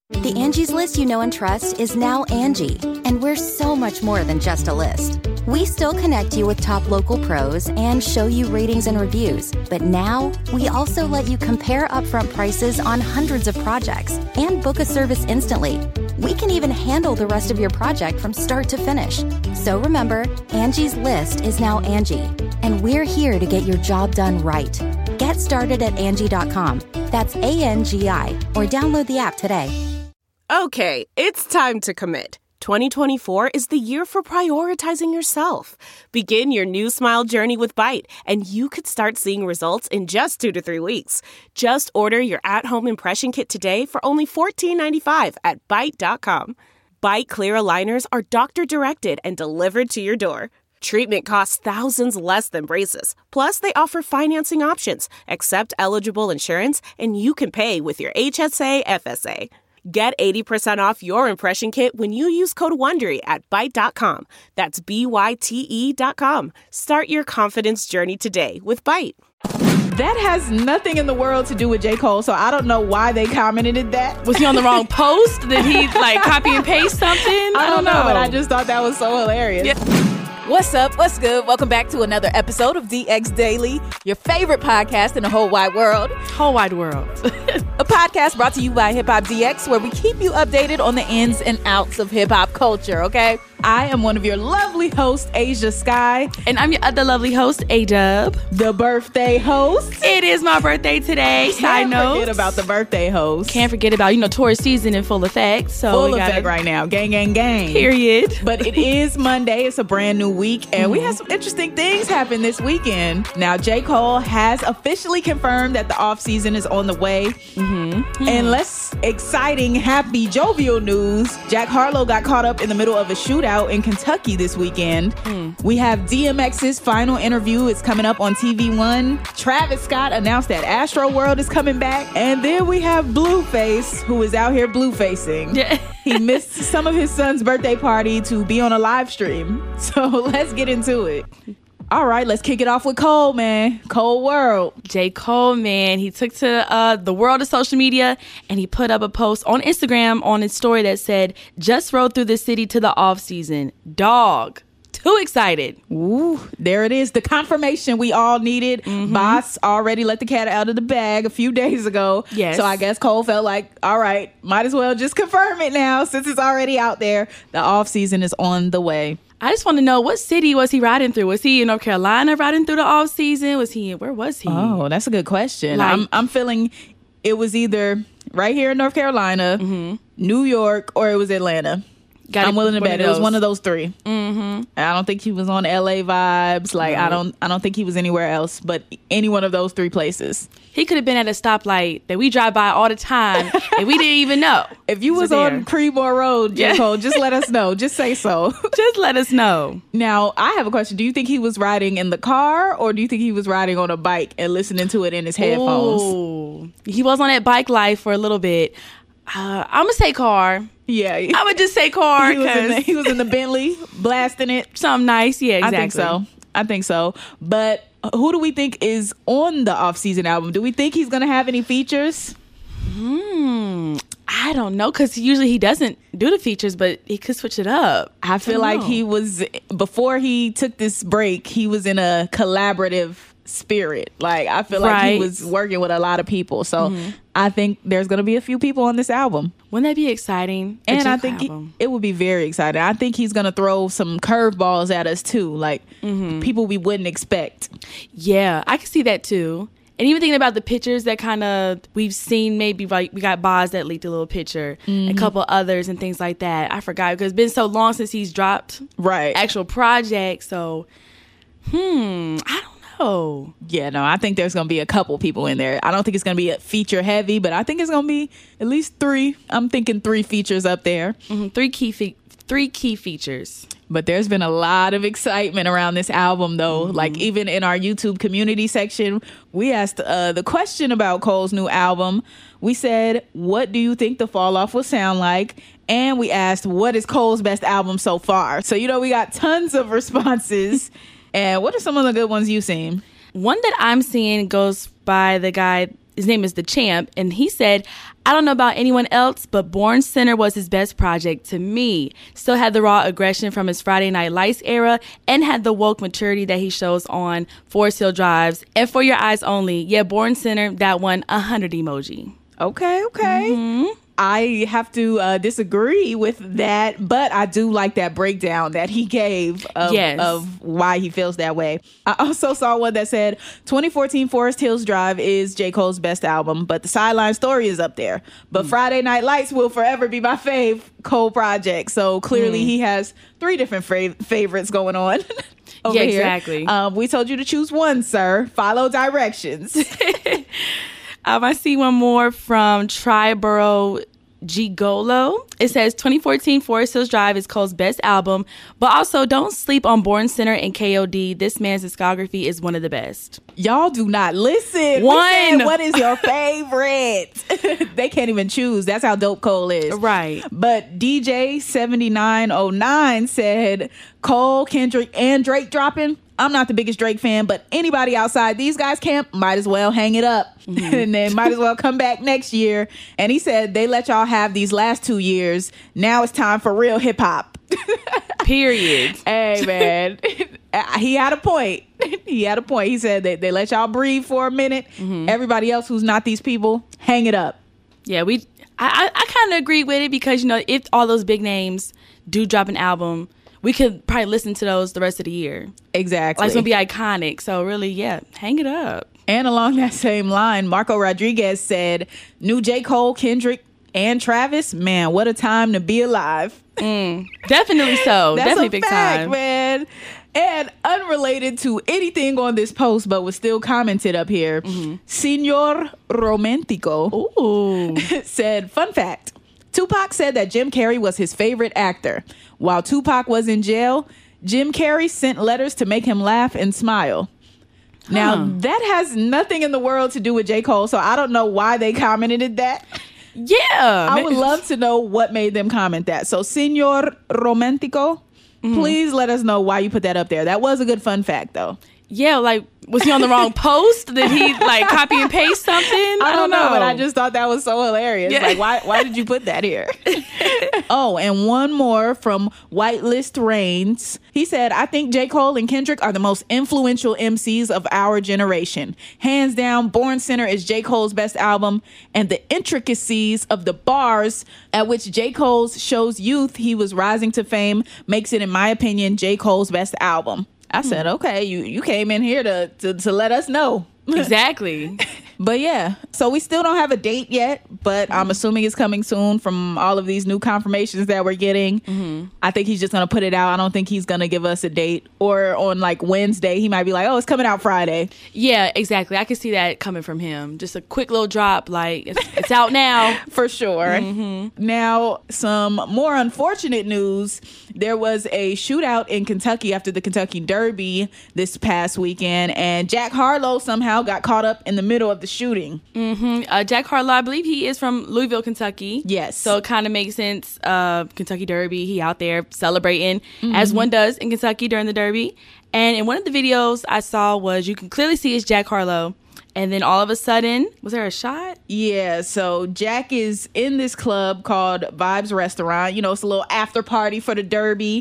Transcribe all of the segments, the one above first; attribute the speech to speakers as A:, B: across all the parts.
A: The Angie's List you know and trust is now Angie, and we're so much more than just a list. We still connect you with top local pros and show you ratings and reviews, but now we also let you compare upfront prices on hundreds of projects and book a service instantly. We can even handle the rest of your project from start to finish. So remember, Angie's List is now Angie, and we're here to get your job done right. Get started at Angie.com. That's ANGI, or download the app today.
B: Okay, it's time to commit. 2024 is the year for prioritizing yourself. Begin your new smile journey with Byte, and you could start seeing results in just 2 to 3 weeks. Just order your at-home impression kit today for only $14.95 at Byte.com. Byte Clear aligners are doctor-directed and delivered to your door. Treatment costs thousands less than braces. Plus, they offer financing options, accept eligible insurance, and you can pay with your HSA FSA. Get 80% off your impression kit when you use code WONDERY at Byte.com. That's BYTE.com. Start your confidence journey today with Byte.
C: That has nothing in the world to do with J. Cole, so I don't know why they commented that.
D: Was he on the wrong post? Did he copy and paste something?
C: I don't know, but I just thought that was so hilarious.
D: Yeah.
E: What's up? What's good? Welcome back to another episode of DX Daily, your favorite podcast in the whole wide world.
D: Whole wide world.
E: A podcast brought to you by Hip Hop DX, where we keep you updated on the ins and outs of hip hop culture, okay?
C: I am one of your lovely hosts, Asia Sky.
D: And I'm your other lovely host, A-Dub.
C: The birthday host.
D: It is my birthday today. Side note.
C: Can't forget about the birthday host.
D: Can't forget about, tourist season in full effect. So
C: full effect right now. Gang, gang, gang.
D: Period.
C: But it is Monday. It's a brand new week. And we had some interesting things happen this weekend. Now, J. Cole has officially confirmed that the off season is on the way. And less exciting, happy, jovial news. Jack Harlow got caught up in the middle of a shootout in Kentucky this weekend. We have DMX's final interview. It's coming up on TV One. Travis Scott announced that Astroworld is coming back. And then we have Blueface, who is out here bluefacing. He missed some of his son's birthday party to be on a live stream. So let's get into it. All right, let's kick it off with Cole, man. Cole World.
D: J. Cole, man. He took to the world of social media and he put up a post on Instagram on his story that said, "Just rode through the city to the off season. Dog. Too excited."
C: Ooh, there it is. The confirmation we all needed. Boss already let the cat out of the bag a few days ago.
D: Yes.
C: So I guess Cole felt like, all right, might as well just confirm it now since it's already out there. The off season is on the way.
D: I just want to know, what city was he riding through? Was he in North Carolina riding through the off season? Where was he?
C: Oh, that's a good question. I'm feeling it was either right here in North Carolina, New York, or it was Atlanta. I'm willing to bet it was one of those three. I don't think he was on LA vibes. I don't think he was anywhere else, but any one of those three places.
D: He could have been at a stoplight that we drive by all the time and we didn't even know.
C: If you was on Creedmoor Road, J. Cole, just let us know. Just say so.
D: Just let us know.
C: Now, I have a question. Do you think he was riding in the car, or do you think he was riding on a bike and listening to it in his headphones?
D: Ooh. He was on that bike life for a little bit. I'm going to say car.
C: Yeah.
D: I would just say car.
C: He was in the Bentley blasting it.
D: Something nice. Yeah, exactly.
C: I think so. But who do we think is on the off-season album? Do we think he's going to have any features?
D: I don't know, because usually he doesn't do the features, but he could switch it up.
C: I feel like he was, before he took this break, he was in a collaborative spirit. I feel like he was working with a lot of people. So I think there's going to be a few people on this album.
D: Wouldn't that be exciting?
C: And I think it would be very exciting. I think he's going to throw some curveballs at us too, people we wouldn't expect.
D: Yeah, I can see that too. And even thinking about the pictures that kind of we've seen, maybe we got Boz that leaked a little picture, a couple others and things like that. I forgot because it's been so long since he's dropped actual projects. So, I don't know. Yeah, no, I think there's going to be a couple people in there. I don't think it's going to be a feature heavy, but I think it's going to be at least 3. I'm thinking 3 features up there. 3 key features. But there's been a lot of excitement around this album, though. Even in our YouTube community section, we asked the question about Cole's new album. We said, what do you think the fall off will sound like? And we asked, what is Cole's best album so far? So, we got tons of responses. And what are some of the good ones you've seen? One that I'm seeing goes by the guy his name is The Champ, and he said, I don't know about anyone else, but Born Sinner was his best project to me. Still had the raw aggression from his Friday Night Lights era and had the woke maturity that he shows on Forest Hill Drives. And For Your Eyes Only, yeah, Born Sinner, that one, 100 emoji.
C: Okay. I have to disagree with that, but I do like that breakdown that he gave of why he feels that way. I also saw one that said 2014 Forest Hills Drive is J. Cole's best album, but The Sideline Story is up there. But Friday Night Lights will forever be my fave Cole project. So clearly he has 3 different favorites going on. Over here.
D: Exactly.
C: We told you to choose one, sir. Follow directions.
D: I see one more from Triborough Gigolo. It says 2014 Forest Hills Drive is Cole's best album, but also don't sleep on Born Sinner and KOD. This man's discography is one of the best.
C: Y'all do not listen.
D: One.
C: What is your favorite? They can't even choose. That's how dope Cole is.
D: Right.
C: But DJ 7909 said Cole, Kendrick, and Drake dropping. I'm not the biggest Drake fan, but anybody outside these guys' camp might as well hang it up. And then might as well come back next year. And he said they let y'all have these last 2 years. Now it's time for real hip hop.
D: Period.
C: Hey, man. He had a point. He said that they let y'all breathe for a minute. Everybody else who's not these people, hang it up.
D: Yeah, I kind of agree with it because, if all those big names do drop an album, we could probably listen to those the rest of the year.
C: Exactly.
D: Like, it's going to be iconic. So really, yeah, hang it up.
C: And along that same line, Marco Rodriguez said, new J. Cole, Kendrick, and Travis, man, what a time to be alive.
D: Definitely so.
C: That's
D: definitely
C: a
D: big
C: fact,
D: time.
C: Man. And unrelated to anything on this post, but was still commented up here, Señor Romantico said, fun fact, Tupac said that Jim Carrey was his favorite actor. While Tupac was in jail, Jim Carrey sent letters to make him laugh and smile. Now, that has nothing in the world to do with J. Cole, so I don't know why they commented that.
D: Yeah.
C: I would love to know what made them comment that. So, Señor Romantico, please let us know why you put that up there. That was a good fun fact, though.
D: Yeah, like, was he on the wrong post? Did he, copy and paste something?
C: I don't know, but I just thought that was so hilarious.
D: Yeah.
C: Like, why did you put that here? Oh, and one more from Whitelist Reigns. He said, I think J. Cole and Kendrick are the most influential MCs of our generation. Hands down, Born Sinner is J. Cole's best album, and the intricacies of the bars at which J. Cole shows youth he was rising to fame makes it, in my opinion, J. Cole's best album. I said, okay, you came in here to let us know.
D: Exactly.
C: But yeah, so we still don't have a date yet, but I'm assuming it's coming soon from all of these new confirmations that we're getting. I think he's just going to put it out. I don't think he's going to give us a date. Or on Wednesday, he might be like, oh, it's coming out Friday.
D: Yeah, exactly. I could see that coming from him. Just a quick little drop, it's out now.
C: For sure. Now, some more unfortunate news. There was a shootout in Kentucky after the Kentucky Derby this past weekend, and Jack Harlow somehow got caught up in the middle of the shooting.
D: Jack Harlow, I believe he is from Louisville, Kentucky.
C: Yes.
D: So it kind of makes sense. Kentucky Derby, he out there celebrating as one does in Kentucky during the Derby. And in one of the videos I saw was you can clearly see it's Jack Harlow. And then all of a sudden, was there a shot?
C: Yeah, so Jack is in this club called Vibes Restaurant. It's a little after party for the Derby.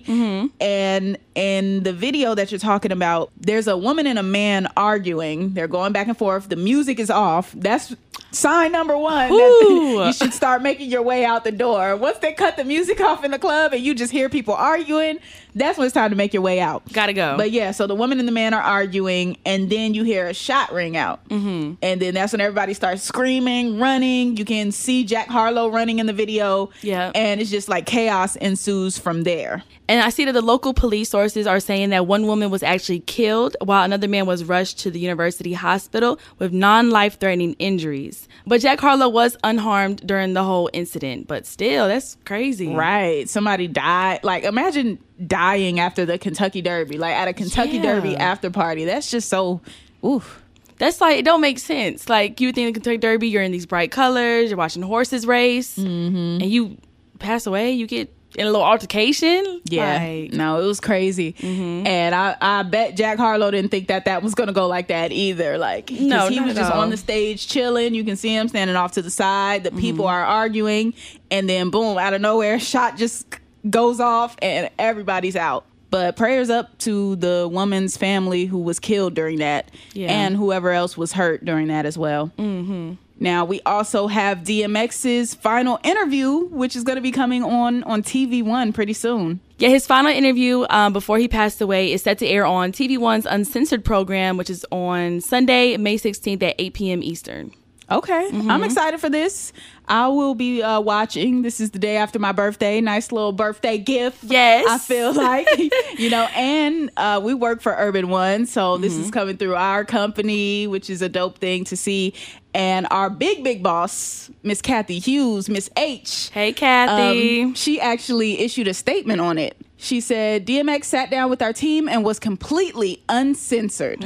C: And in the video that you're talking about, there's a woman and a man arguing. They're going back and forth. The music is off. That's sign number one. That you should start making your way out the door. Once they cut the music off in the club and you just hear people arguing, that's when it's time to make your way out.
D: Gotta go.
C: But yeah, so the woman and the man are arguing, and then you hear a shot ring out. And then that's when everybody starts screaming, running. You can see Jack Harlow running in the video.
D: Yeah.
C: And it's just like chaos ensues from there.
D: And I see that the local police sources are saying that one woman was actually killed while another man was rushed to the university hospital with non-life-threatening injuries. But Jack Harlow was unharmed during the whole incident. But still, that's crazy.
C: Right. Somebody died. Imagine dying after the Kentucky Derby, at a Kentucky Derby after party. That's just so, oof.
D: That's it don't make sense. You think the Kentucky Derby, you're in these bright colors, you're watching horses race, and you pass away, you get in a little altercation.
C: Yeah, no, it was crazy. And I bet Jack Harlow didn't think that was going to go like that either. Like,
D: no,
C: he was just on the stage chilling. You can see him standing off to the side. The people are arguing, and then boom, out of nowhere, shot just goes off, and everybody's out. But prayers up to the woman's family who was killed during that, and whoever else was hurt during that as well. Now, we also have DMX's final interview, which is going to be coming on TV One pretty soon.
D: Yeah, his final interview before he passed away is set to air on TV One's Uncensored program, which is on Sunday, May 16th at 8 p.m. Eastern.
C: Okay, I'm excited for this. I will be watching. This is the day after my birthday. Nice little birthday gift.
D: Yes.
C: I feel like, and we work for Urban One. So this is coming through our company, which is a dope thing to see. And our big boss, Miss Kathy Hughes, Miss H.
D: Hey, Kathy.
C: She actually issued a statement on it. She said, DMX sat down with our team and was completely uncensored.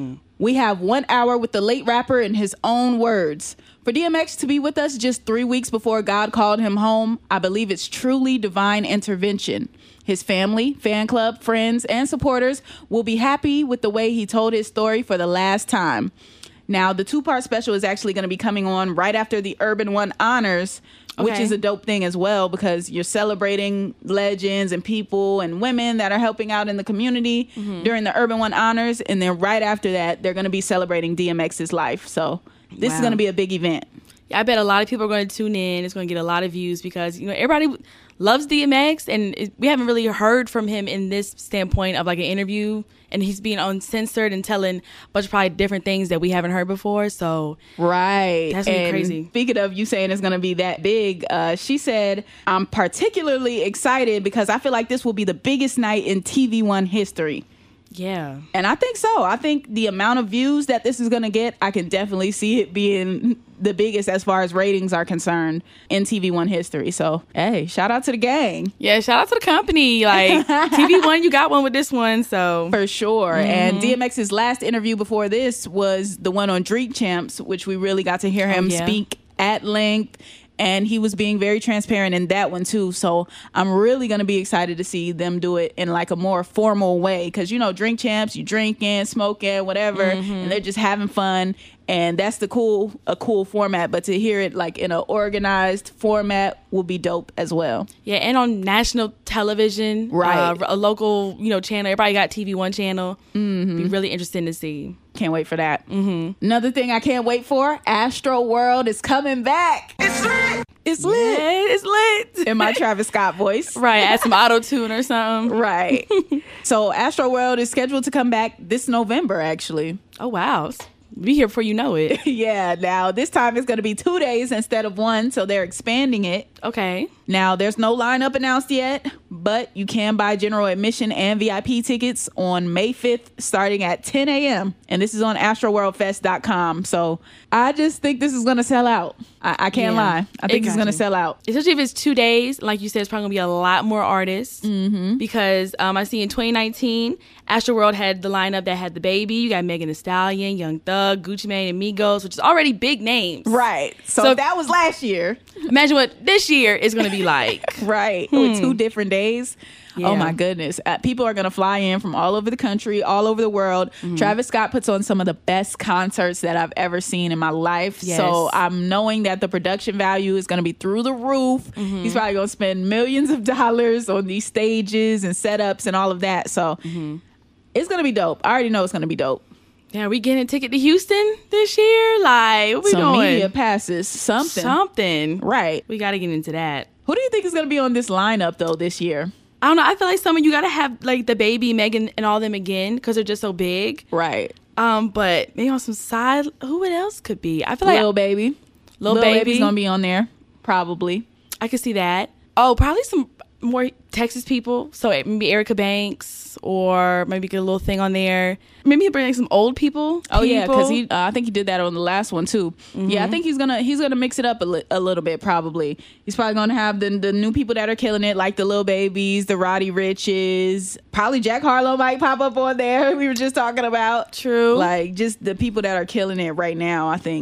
C: We have 1 hour with the late rapper in his own words. For DMX to be with us just 3 weeks before God called him home, I believe it's truly divine intervention. His family, fan club, friends, and supporters will be happy with the way he told his story for the last time. Now, the 2-part special is actually going to be coming on right after the Urban One Honors, which is a dope thing as well, because you're celebrating legends and people and women that are helping out in the community during the Urban One Honors. And then right after that, they're going to be celebrating DMX's life. So this is going to be a big event.
D: Yeah, I bet a lot of people are going to tune in. It's going to get a lot of views because, everybody loves DMX, and we haven't really heard from him in this standpoint of like an interview, and he's being uncensored and telling a bunch of probably different things that we haven't heard before. So
C: right,
D: that's gonna be crazy.
C: Speaking of you saying it's going to be that big, she said, I'm particularly excited because I feel like this will be the biggest night in TV One history.
D: Yeah.
C: And I think so. I think the amount of views that this is going to get, I can definitely see it being the biggest as far as ratings are concerned in TV One history. So, hey, shout out to the gang.
D: Yeah, shout out to the company. Like, TV One, you got one with this one, so.
C: For sure. And DMX's last interview before this was the one on Drink Champs, which we really got to hear him speak at length. And he was being very transparent in that one, too. So I'm really going to be excited to see them do it in like a more formal way. Because, Drink Champs, you drinking, smoking, whatever. And they're just having fun. And that's a cool format. But to hear it like in an organized format will be dope as well.
D: Yeah, and on national television.
C: Right.
D: A local, channel. Everybody got TV One channel. Be really interesting to see.
C: Can't wait for that. Another thing I can't wait for, Astro World is coming back. It's lit. It's lit.
D: Yeah, it's lit.
C: In my Travis Scott voice.
D: Right, add some auto-tune or something.
C: Right. So Astro World is scheduled to come back this November, actually.
D: Oh, wow. Be here before you know it.
C: Yeah, now this time it's going to be 2 days instead of 1, so they're expanding it.
D: Okay.
C: Now, there's no lineup announced yet, but you can buy general admission and VIP tickets on May 5th starting at 10 a.m. And this is on astroworldfest.com. So I just think this is going to sell out. I can't lie. I think it's going to sell out.
D: Especially if it's 2 days. Like you said, it's probably going to be a lot more artists. Because I see in 2019, Astroworld had the lineup that had DaBaby. You got Megan Thee Stallion, Young Thug, Gucci Mane, and Migos, which is already big names.
C: Right. So that was last year.
D: Imagine what this year is going to be like.
C: Right. With 2 different days.
D: Yeah.
C: Oh my goodness. People are going to fly in from all over the country, all over the world. Travis Scott puts on some of the best concerts that I've ever seen in my life.
D: Yes.
C: So I'm knowing that the production value is going to be through the roof. He's probably going to spend millions of dollars on these stages and setups and all of that. So it's going to be dope. I already know it's going to be dope.
D: Yeah, are we getting a ticket to Houston this year? Like, what we
C: Some
D: doing?
C: media passes. Something. Right.
D: We got to get into that.
C: Who do you think is going to be on this lineup, though, this year?
D: I don't know. I feel like some of you got to have, like, DaBaby, Megan, and all them again because they're just so big.
C: Right.
D: But maybe on some side, who else could be? I feel like
C: Lil Baby's going to be on there, probably.
D: I could see that. Oh, probably some more Texas people. So maybe Erica Banks, or maybe get a little thing on there. Maybe he'll bring like some old people.
C: Oh yeah, because I think he did that on the last one too. Yeah, I think he's gonna mix it up a little bit. Probably he's probably gonna have the new people that are killing it, like the Lil Babies, the Roddy Riches. Probably Jack Harlow might pop up on there. We were just talking about.
D: True.
C: Like just the people that are killing it right now. I think.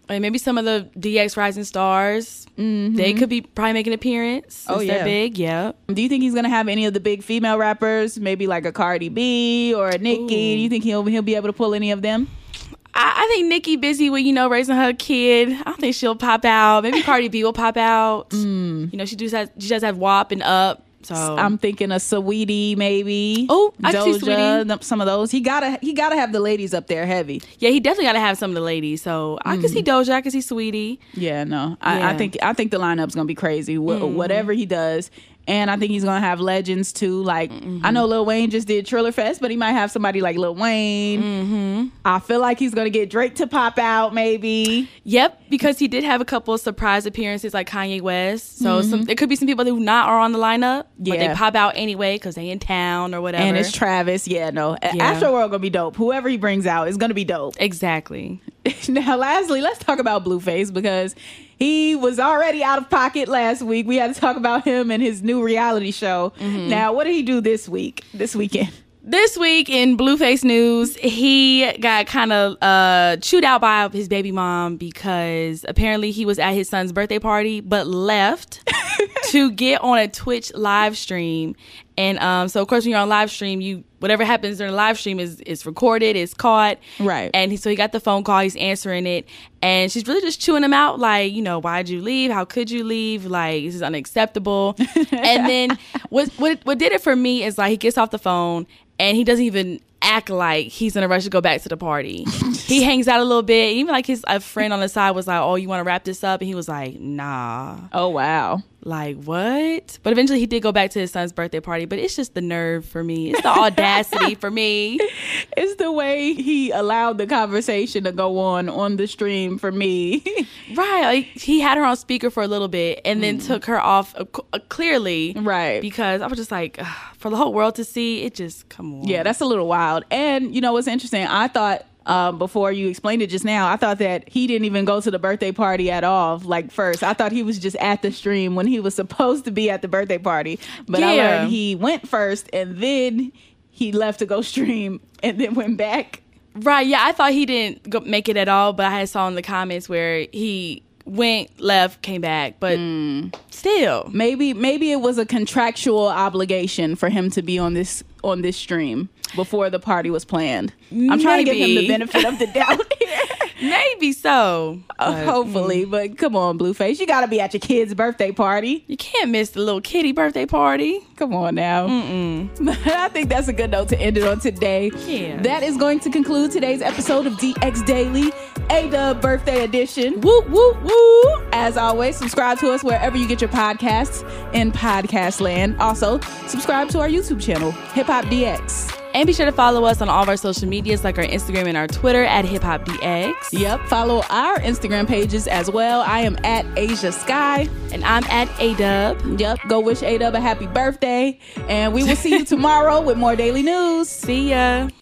D: And maybe some of the DX Rising Stars, they could be probably making an appearance. Since they're big, yeah.
C: Do you think he's gonna have any of the big female rappers, maybe like a Cardi B or a Nicki? Do you think he'll be able to pull any of them?
D: I think Nicki busy with, raising her kid. I don't think she'll pop out. Maybe Cardi B will pop out. She does have WAP and Up. So
C: I'm thinking a Saweetie, maybe.
D: Oh, I see Saweetie.
C: Some of those. He gotta have the ladies up there heavy.
D: Yeah, he definitely gotta have some of the ladies. So I can see Doja, I can see Saweetie.
C: Yeah, no, I think the lineup's gonna be crazy. Whatever he does. And I think he's going to have legends, too. Like, I know Lil Wayne just did Triller Fest, but he might have somebody like Lil Wayne. I feel like he's going to get Drake to pop out, maybe.
D: Yep, because he did have a couple of surprise appearances like Kanye West. So there could be some people who are on the lineup, but they pop out anyway because they in town or whatever.
C: And it's Travis. Yeah, no. Astroworld going to be dope. Whoever he brings out is going to be dope.
D: Exactly.
C: Now, lastly, let's talk about Blueface because he was already out of pocket last week. We had to talk about him and his new reality show. Now, what did he do this weekend?
D: This week in Blueface news, he got kind of chewed out by his baby mom because apparently he was at his son's birthday party but left to get on a Twitch live stream. And so, of course, when you're on live stream, whatever happens during the live stream is recorded, is caught. Right. And so he got the phone call, he's answering it. And she's really just chewing him out like, why'd you leave? How could you leave? Like, this is unacceptable. And then what did it for me is like he gets off the phone and he doesn't even act like he's in a rush to go back to the party. He hangs out a little bit. Even like a friend on the side was like, oh, you want to wrap this up? And he was like, nah.
C: Oh, wow.
D: Like, what? But eventually he did go back to his son's birthday party. But it's just the nerve for me. It's the audacity for me.
C: It's the way he allowed the conversation to go on the stream for me.
D: Right. Like, he had her on speaker for a little bit and then took her off clearly. Right. Because I was just like, for the whole world to see, it just, come on.
C: Yeah, that's a little wild. And, what's interesting, I thought, before you explained it just now, I thought that he didn't even go to the birthday party at all. Like first, I thought he was just at the stream when he was supposed to be at the birthday party. But I learned he went first and then he left to go stream and then went back.
D: Right. Yeah, I thought he didn't make it at all, but I saw in the comments where he went, left, came back, but still,
C: maybe it was a contractual obligation for him to be on this stream before the party was planned. I'm trying to give him the benefit of the doubt here.
D: Maybe so.
C: Hopefully, but come on, Blueface, you got to be at your kid's birthday party.
D: You can't miss the little kitty birthday party.
C: Come on now. I think that's a good note to end it on today. Yeah. That is going to conclude today's episode of DX Daily, A-Dub Birthday Edition.
D: Woo, woo, woo.
C: As always, subscribe to us wherever you get your podcasts in podcast land. Also, subscribe to our YouTube channel, Hip Hop DX.
D: And be sure to follow us on all of our social medias like our Instagram and our Twitter at HipHopDX.
C: Yep. Follow our Instagram pages as well. I am at Asia Sky.
D: And I'm at A-Dub.
C: Yep. Go wish A-Dub a happy birthday. And we will see you tomorrow with more daily news.
D: See ya.